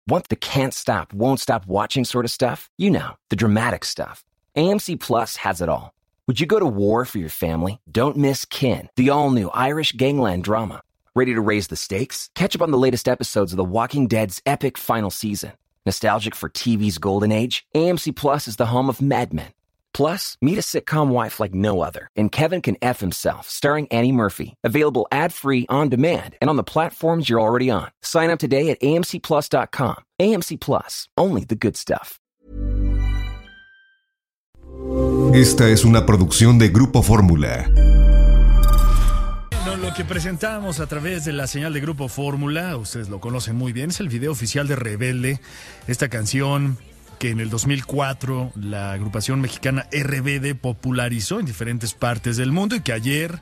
Want the can't stop, won't stop watching sort of stuff? You know, the dramatic stuff. AMC Plus has it all. Would you go to war for your family? Don't miss Kin, the all-new Irish gangland drama. Ready to raise the stakes? Catch up on the latest episodes of The Walking Dead's epic final season. Nostalgic for TV's golden age? AMC Plus is the home of Mad Men. Plus, meet a sitcom wife like no other in Kevin Can F Himself, starring Annie Murphy. Available ad-free, on demand, and on the platforms you're already on. Sign up today at amcplus.com. AMC Plus, only the good stuff. Esta es una producción de Grupo Fórmula. Lo que presentamos a través de la señal de Grupo Fórmula, ustedes lo conocen muy bien, es el video oficial de Rebelde, esta canción que en el 2004 la agrupación mexicana RBD popularizó en diferentes partes del mundo y que ayer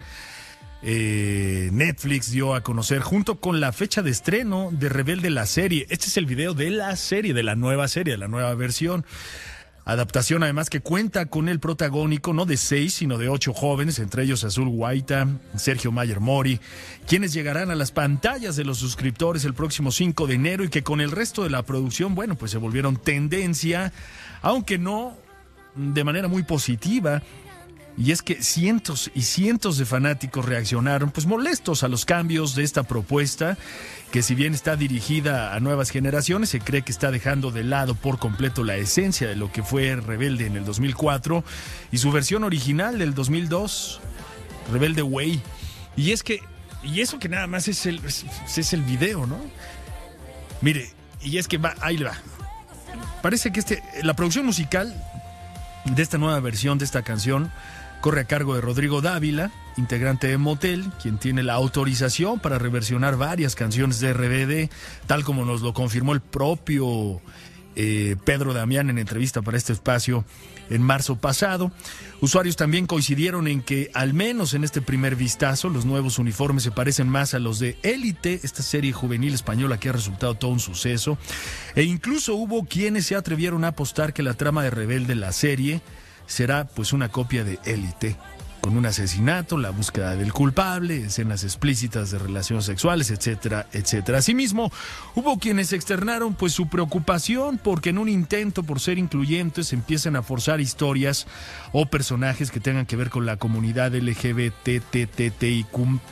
Netflix dio a conocer junto con la fecha de estreno de Rebelde la serie. Este es el video de la serie, de la nueva versión. Adaptación además que cuenta con el protagónico no de 6 sino de 8 jóvenes, entre ellos Azul Guaita, Sergio Mayer Mori, quienes llegarán a las pantallas de los suscriptores el próximo 5 de enero y que con el resto de la producción, bueno, pues se volvieron tendencia, aunque no de manera muy positiva. Y es que cientos y cientos de fanáticos reaccionaron pues molestos a los cambios de esta propuesta, que si bien está dirigida a nuevas generaciones, se cree que está dejando de lado por completo la esencia de lo que fue Rebelde en el 2004 y su versión original del 2002, Rebelde Way. Y eso que nada más es el video, ¿no? Mire, y es que ahí le va. Parece que la producción musical de esta nueva versión de esta canción corre a cargo de Rodrigo Dávila, integrante de Motel, quien tiene la autorización para reversionar varias canciones de RBD, tal como nos lo confirmó el propio Pedro Damián en entrevista para este espacio en marzo pasado. Usuarios también coincidieron en que, al menos en este primer vistazo, los nuevos uniformes se parecen más a los de Élite, esta serie juvenil española que ha resultado todo un suceso, e incluso hubo quienes se atrevieron a apostar que la trama de Rebelde, la serie, será pues una copia de Élite, con un asesinato, la búsqueda del culpable, escenas explícitas de relaciones sexuales, etcétera, etcétera. Asimismo, hubo quienes externaron pues su preocupación porque en un intento por ser incluyentes empiezan a forzar historias o personajes que tengan que ver con la comunidad LGBTTTIQ+.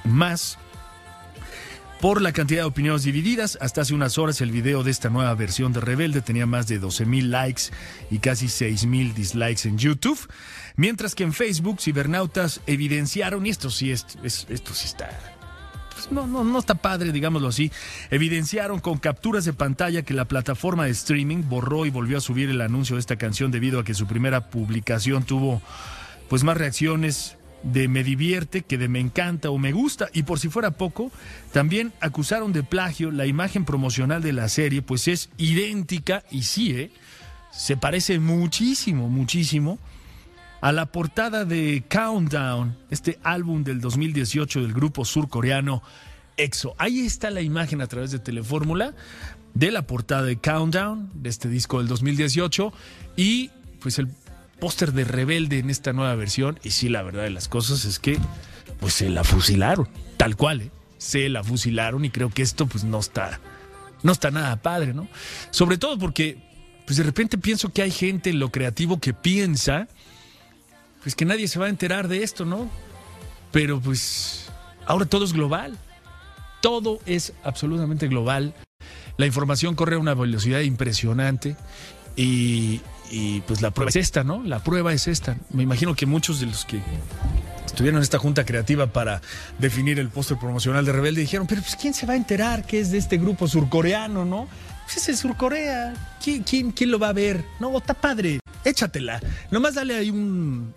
Por la cantidad de opiniones divididas, hasta hace unas horas el video de esta nueva versión de Rebelde tenía más de 12,000 likes y casi 6,000 dislikes en YouTube, mientras que en Facebook cibernautas evidenciaron, y esto sí está, pues no está padre, digámoslo así, evidenciaron con capturas de pantalla que la plataforma de streaming borró y volvió a subir el anuncio de esta canción debido a que su primera publicación tuvo pues más reacciones de me divierte que de me encanta o me gusta, y por si fuera poco, también acusaron de plagio la imagen promocional de la serie, pues es idéntica y sí, se parece muchísimo a la portada de Countdown, este álbum del 2018 del grupo surcoreano EXO. Ahí está la imagen a través de Telefórmula de la portada de Countdown, de este disco del 2018, y pues el póster de Rebelde en esta nueva versión. Y sí, la verdad de las cosas es que pues se la fusilaron, tal cual, se la fusilaron, y creo que esto pues no está nada padre, ¿no? Sobre todo porque pues de repente pienso que hay gente en lo creativo que piensa pues que nadie se va a enterar de esto, ¿no? Pero pues ahora todo es global, todo es absolutamente global, la información corre a una velocidad impresionante y pues la prueba es esta, ¿no? La prueba es esta. Me imagino que muchos de los que estuvieron en esta junta creativa para definir el póster promocional de Rebelde dijeron, pero pues ¿quién se va a enterar que es de este grupo surcoreano, no? Pues es el Surcorea. ¿Quién lo va a ver? No, está padre. Échatela. Nomás dale ahí un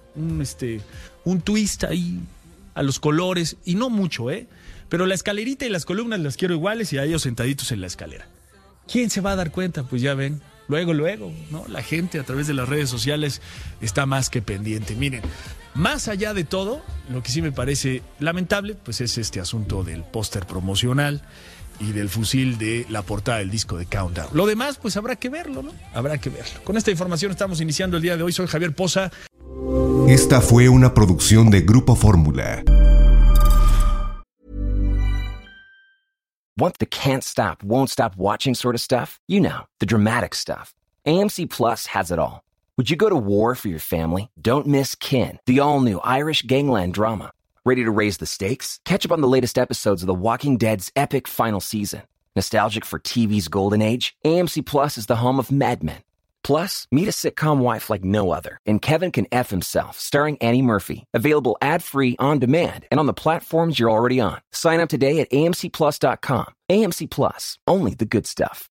twist ahí a los colores, y no mucho, pero la escalerita y las columnas las quiero iguales y a ellos sentaditos en la escalera. ¿Quién se va a dar cuenta? Pues ya ven. Luego, ¿no? La gente a través de las redes sociales está más que pendiente. Miren, más allá de todo, lo que sí me parece lamentable, pues es este asunto del póster promocional y del fusil de la portada del disco de Countdown. Lo demás, pues habrá que verlo, ¿no? Habrá que verlo. Con esta información estamos iniciando el día de hoy. Soy Javier Poza. Esta fue una producción de Grupo Fórmula. Want the can't stop, won't stop watching sort of stuff? You know, the dramatic stuff. AMC Plus has it all. Would you go to war for your family? Don't miss Kin, the all-new Irish gangland drama. Ready to raise the stakes? Catch up on the latest episodes of The Walking Dead's epic final season. Nostalgic for TV's golden age? AMC Plus is the home of Mad Men. Plus, meet a sitcom wife like no other in Kevin Can F Himself, starring Annie Murphy. Available ad-free, on demand, and on the platforms you're already on. Sign up today at amcplus.com. AMC Plus, only the good stuff.